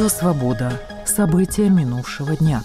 Радио «Свобода». События минувшего дня.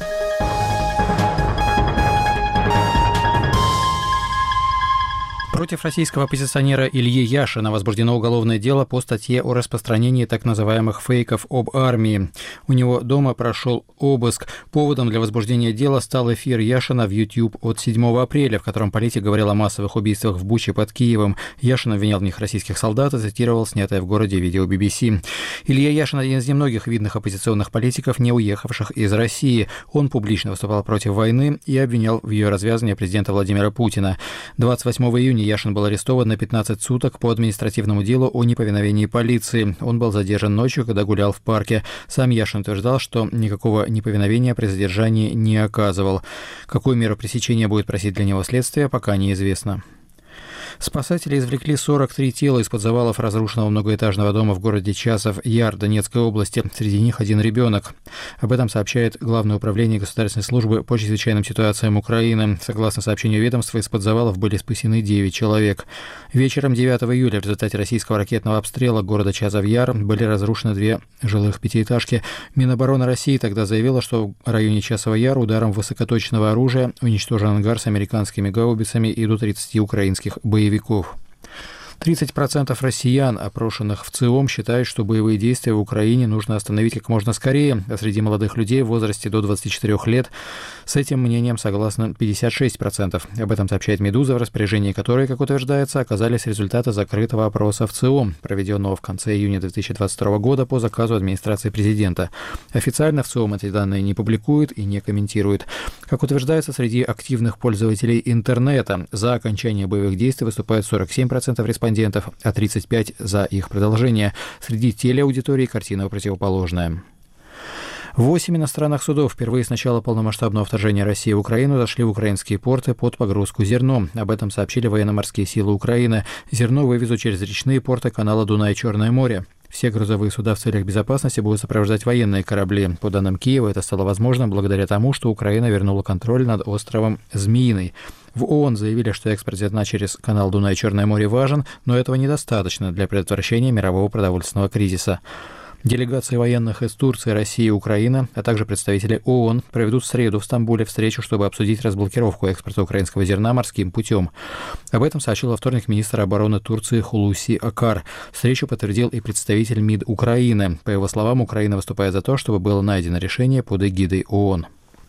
Против российского оппозиционера Ильи Яшина возбуждено уголовное дело по статье о распространении так называемых фейков об армии. У него дома прошел обыск. Поводом для возбуждения дела стал эфир Яшина в YouTube от 7 апреля, в котором политик говорил о массовых убийствах в Буче под Киевом. Яшин обвинял в них российских солдат и цитировал снятое в городе видео BBC. Илья Яшин – один из немногих видных оппозиционных политиков, не уехавших из России. Он публично выступал против войны и обвинял в ее развязывании президента Владимира Путина. 28 июня Яшин был арестован на 15 суток по административному делу о неповиновении полиции. Он был задержан ночью, когда гулял в парке. Сам Яшин утверждал, что никакого неповиновения при задержании не оказывал. Какую меру пресечения будет просить для него следствие, пока неизвестно. Спасатели извлекли 43 тела из-под завалов разрушенного многоэтажного дома в городе Часов-Яр Донецкой области. Среди них один ребенок. Об этом сообщает Главное управление Государственной службы по чрезвычайным ситуациям Украины. Согласно сообщению ведомства, из-под завалов были спасены 9 человек. Вечером 9 июля в результате российского ракетного обстрела города Часов-Яр были разрушены 2 жилых пятиэтажки. Минобороны России тогда заявила, что в районе Часова-Яр ударом высокоточного оружия уничтожен ангар с американскими гаубицами и до 30 украинских боевиков. 30% россиян, опрошенных в ЦИОМ, считают, что боевые действия в Украине нужно остановить как можно скорее, а среди молодых людей в возрасте до 24 лет с этим мнением согласно 56%. Об этом сообщает «Медуза», в распоряжении которой, как утверждается, оказались результаты закрытого опроса в ЦИОМ, проведенного в конце июня 2022 года по заказу администрации президента. Официально в ЦИОМ эти данные не публикуют и не комментируют. Как утверждается, среди активных пользователей интернета за окончание боевых действий выступают 47% респондентов, а 35% за их продолжение. Среди телеаудитории картина противоположная. 8 иностранных судов впервые с начала полномасштабного вторжения России в Украину зашли в украинские порты под погрузку зерном. Об этом сообщили военно-морские силы Украины. Зерно вывезут через речные порты канала Дунай-Черное море. Все грузовые суда в целях безопасности будут сопровождать военные корабли. По данным Киева, это стало возможным благодаря тому, что Украина вернула контроль над островом Змеиный. В ООН заявили, что экспорт зерна через канал Дунай-Черное море важен, но этого недостаточно для предотвращения мирового продовольственного кризиса. Делегации военных из Турции, России и Украины, а также представители ООН проведут в среду в Стамбуле встречу, чтобы обсудить разблокировку экспорта украинского зерна морским путем. Об этом сообщил во вторник министр обороны Турции Хулуси Акар. Встречу подтвердил и представитель МИД Украины. По его словам, Украина выступает за то, чтобы было найдено решение под эгидой ООН.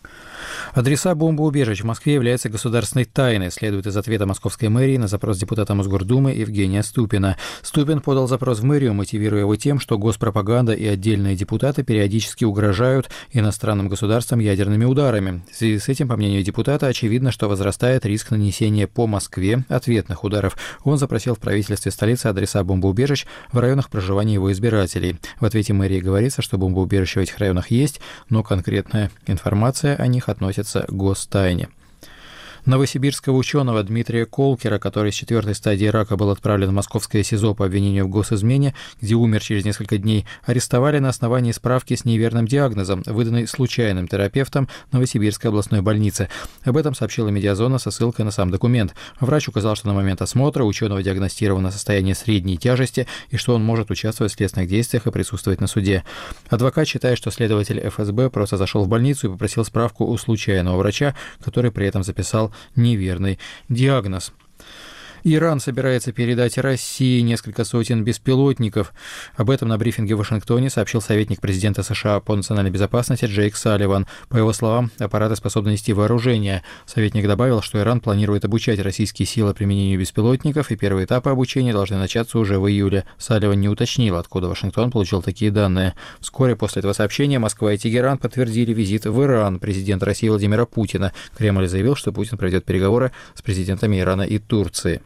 Адреса бомбоубежищ в Москве являются государственной тайной, следует из ответа московской мэрии на запрос депутата Мосгордумы Евгения Ступина. Ступин подал запрос в мэрию, мотивируя его тем, что госпропаганда и отдельные депутаты периодически угрожают иностранным государствам ядерными ударами. В связи с этим, по мнению депутата, очевидно, что возрастает риск нанесения по Москве ответных ударов. Он запросил в правительстве столицы адреса бомбоубежищ в районах проживания его избирателей. В ответе мэрии говорится, что бомбоубежища в этих районах есть, но конкретная информация о них относится к гостайне. Новосибирского ученого Дмитрия Колкера, который с 4-й стадии рака был отправлен в московское СИЗО по обвинению в госизмене, где умер через несколько дней, арестовали на основании справки с неверным диагнозом, выданной случайным терапевтом Новосибирской областной больницы. Об этом сообщила «Медиазона» со ссылкой на сам документ. Врач указал, что на момент осмотра ученого диагностировано состояние средней тяжести и что он может участвовать в следственных действиях и присутствовать на суде. Адвокат считает, что следователь ФСБ просто зашел в больницу и попросил справку у случайного врача, который при этом записал неверный диагноз. Иран собирается передать России несколько сотен беспилотников. Об этом на брифинге в Вашингтоне сообщил советник президента США по национальной безопасности Джейк Салливан. По его словам, аппараты способны нести вооружение. Советник добавил, что Иран планирует обучать российские силы применению беспилотников, и первые этапы обучения должны начаться уже в июле. Салливан не уточнил, откуда Вашингтон получил такие данные. Вскоре после этого сообщения Москва и Тегеран подтвердили визит в Иран президента России Владимира Путина. Кремль заявил, что Путин проведет переговоры с президентами Ирана и Турции.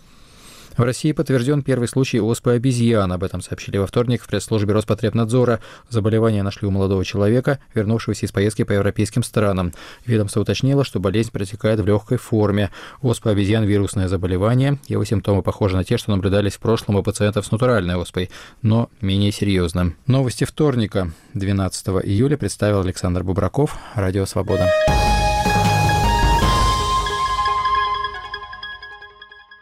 В России подтвержден первый случай оспы обезьян. Об этом сообщили во вторник в пресс-службе Роспотребнадзора. Заболевание нашли у молодого человека, вернувшегося из поездки по европейским странам. Ведомство уточнило, что болезнь протекает в легкой форме. Оспа обезьян – вирусное заболевание. Его симптомы похожи на те, что наблюдались в прошлом у пациентов с натуральной оспой, но менее серьезно. Новости вторника, 12 июля, представил Александр Бубраков, Радио «Свобода».